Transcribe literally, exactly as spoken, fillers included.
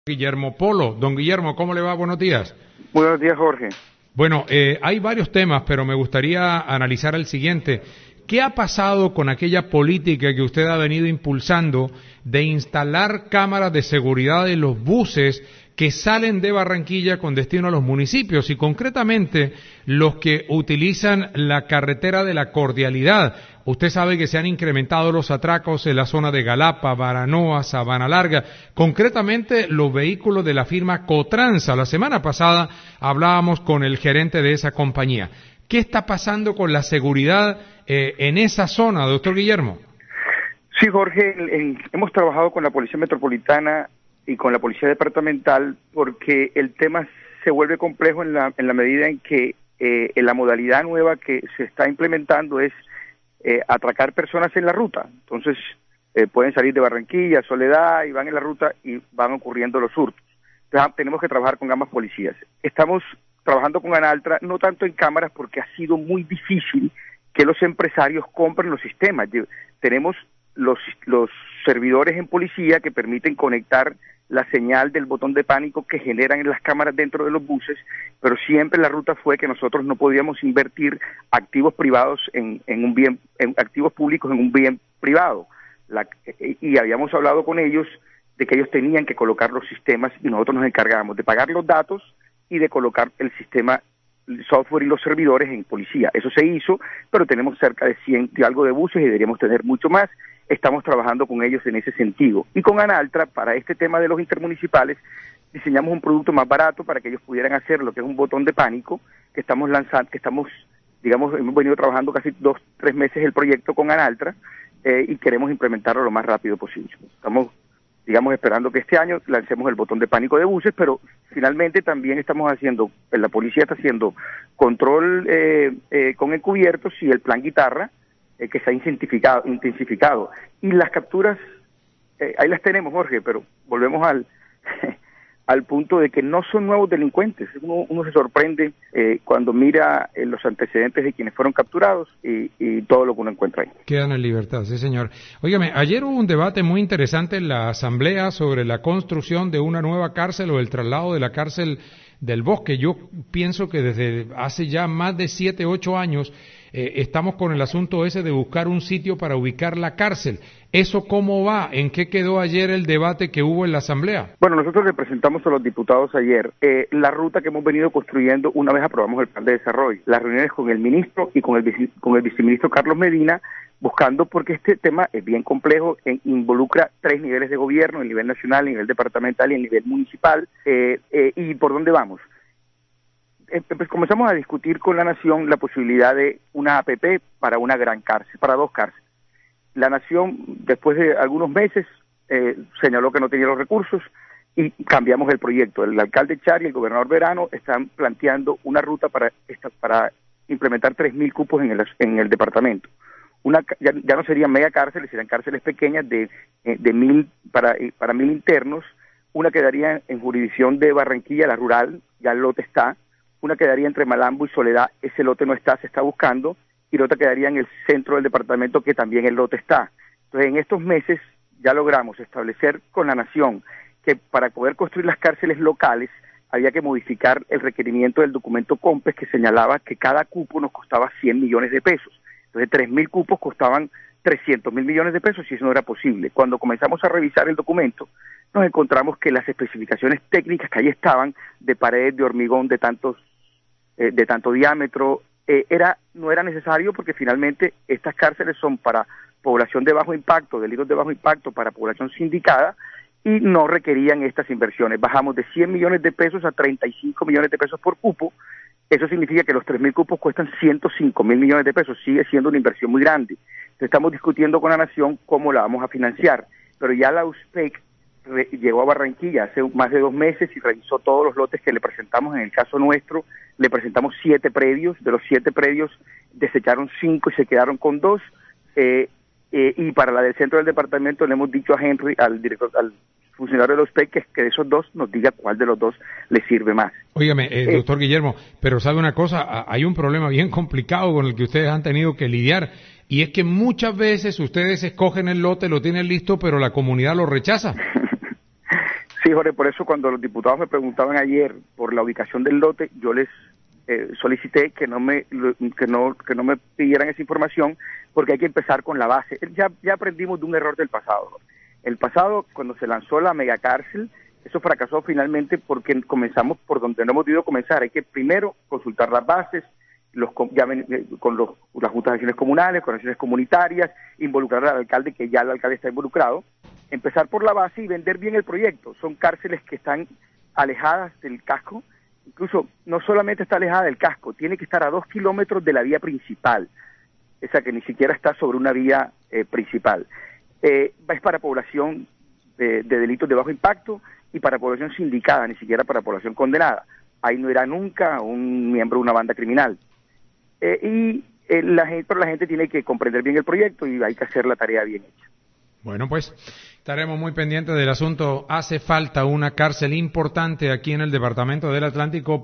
Guillermo Polo. Don Guillermo, ¿cómo le va? Buenos días. Buenos días, Jorge. Bueno, eh, hay varios temas, pero me gustaría analizar el siguiente. ¿Qué ha pasado con aquella política que usted ha venido impulsando de instalar cámaras de seguridad en los buses que salen de Barranquilla con destino a los municipios y concretamente los que utilizan la carretera de la Cordialidad? Usted sabe que se han incrementado los atracos en la zona de Galapa, Baranoa, Sabana Larga, concretamente los vehículos de la firma Cotransa. La semana pasada hablábamos con el gerente de esa compañía. ¿Qué está pasando con la seguridad eh, en esa zona, doctor Guillermo? Sí, Jorge, en, en, hemos trabajado con la Policía Metropolitana y con la Policía Departamental porque el tema se vuelve complejo en la, en la medida en que eh, en la modalidad nueva que se está implementando es eh, atracar personas en la ruta. Entonces, eh, pueden salir de Barranquilla, Soledad, y van en la ruta y van ocurriendo los hurtos. Entonces, tenemos que trabajar con ambas policías. Estamos trabajando con Analtra, no tanto en cámaras porque ha sido muy difícil que los empresarios compren los sistemas. Tenemos los, los servidores en policía que permiten conectar la señal del botón de pánico que generan en las cámaras dentro de los buses, pero siempre la ruta fue que nosotros no podíamos invertir activos privados en, en un bien, en activos públicos en un bien privado. La, y habíamos hablado con ellos de que ellos tenían que colocar los sistemas y nosotros nos encargábamos de pagar los datos y de colocar el sistema, el software y los servidores en policía. Eso se hizo, pero tenemos cerca de cien y algo de buses y deberíamos tener mucho más. Estamos trabajando con ellos en ese sentido. Y con Analtra, para este tema de los intermunicipales, diseñamos un producto más barato para que ellos pudieran hacer lo que es un botón de pánico, que estamos lanzando, que estamos, digamos, hemos venido trabajando casi dos, tres meses el proyecto con Analtra, eh, y queremos implementarlo lo más rápido posible. Estamos, digamos, esperando que este año lancemos el botón de pánico de buses, pero finalmente también estamos haciendo, la policía está haciendo control eh, eh, con encubiertos y el plan guitarra, eh, que se ha intensificado, intensificado. Y las capturas, eh, ahí las tenemos, Jorge, pero volvemos al al punto de que no son nuevos delincuentes. Uno, uno se sorprende eh, cuando mira eh, los antecedentes de quienes fueron capturados y, y todo lo que uno encuentra ahí. Quedan en libertad, sí señor. Óigame, ayer hubo un debate muy interesante en la Asamblea sobre la construcción de una nueva cárcel o el traslado de la cárcel del Bosque. Yo pienso que desde hace ya más de siete, ocho años eh, estamos con el asunto ese de buscar un sitio para ubicar la cárcel. ¿Eso cómo va? ¿En qué quedó ayer el debate que hubo en la Asamblea? Bueno, nosotros le presentamos a los diputados ayer eh, la ruta que hemos venido construyendo una vez aprobamos el plan de desarrollo. Las reuniones con el ministro y con el, vice, con el viceministro Carlos Medina, buscando, porque este tema es bien complejo, e involucra tres niveles de gobierno, el nivel nacional, el nivel departamental y el nivel municipal. Eh, eh, ¿Y por dónde vamos? Eh, pues comenzamos a discutir con la Nación la posibilidad de una A P P para una gran cárcel, para dos cárceles. La Nación, después de algunos meses, eh, señaló que no tenía los recursos y cambiamos el proyecto. El alcalde Char y el gobernador Verano están planteando una ruta para esta, para implementar tres mil cupos en el, en el departamento. Una, ya, ya no serían mega cárceles, serían cárceles pequeñas de, de mil para, para mil internos. Una quedaría en jurisdicción de Barranquilla, la rural, ya el lote está. Una quedaría entre Malambo y Soledad, ese lote no está, se está buscando. Y la otra quedaría en el centro del departamento, que también el lote está. Entonces, en estos meses ya logramos establecer con la Nación que para poder construir las cárceles locales había que modificar el requerimiento del documento COMPES que señalaba que cada cupo nos costaba cien millones de pesos. Entonces, tres mil cupos costaban trescientos mil millones de pesos y eso no era posible. Cuando comenzamos a revisar el documento, nos encontramos que las especificaciones técnicas que ahí estaban, de paredes de hormigón de tantos, eh, de tanto diámetro, Eh, era no era necesario porque finalmente estas cárceles son para población de bajo impacto, delitos de bajo impacto para población sindicada y no requerían estas inversiones. Bajamos de cien millones de pesos a treinta y cinco millones de pesos por cupo. Eso significa que los tres mil cupos cuestan ciento cinco mil millones de pesos, sigue siendo una inversión muy grande. Entonces, estamos discutiendo con la Nación cómo la vamos a financiar, pero ya la U S P E C re, llegó a Barranquilla hace más de dos meses y revisó todos los lotes que le presentamos. En el caso nuestro, le presentamos siete predios, de los siete predios desecharon cinco y se quedaron con dos, eh, eh, y para la del centro del departamento le hemos dicho a Henry, al director, al funcionario de los P E C, que, que de esos dos nos diga cuál de los dos le sirve más. Óigame, eh, eh, doctor Guillermo, pero sabe una cosa, hay un problema bien complicado con el que ustedes han tenido que lidiar, y es que muchas veces ustedes escogen el lote, lo tienen listo, pero la comunidad lo rechaza. Sí, Jorge, por eso cuando los diputados me preguntaban ayer por la ubicación del lote, yo les eh, solicité que no me que no que no me pidieran esa información, porque hay que empezar con la base. Ya ya aprendimos de un error del pasado. El pasado, cuando se lanzó la megacárcel, eso fracasó finalmente porque comenzamos por donde no hemos debido comenzar. Hay que primero consultar las bases, los ya ven, con los, las juntas de acciones comunales, con acciones comunitarias, involucrar al alcalde, que ya el alcalde está involucrado, empezar por la base y vender bien el proyecto. Son cárceles que están alejadas del casco, incluso no solamente está alejada del casco, tiene que estar a dos kilómetros de la vía principal, o sea que ni siquiera está sobre una vía eh, principal. Eh, es para población de, de delitos de bajo impacto y para población sindicada, ni siquiera para población condenada. Ahí no irá nunca un miembro de una banda criminal. Eh, y eh, la gente, pero la gente tiene que comprender bien el proyecto y hay que hacer la tarea bien hecha. Bueno, pues estaremos muy pendientes del asunto. Hace falta una cárcel importante aquí en el Departamento del Atlántico.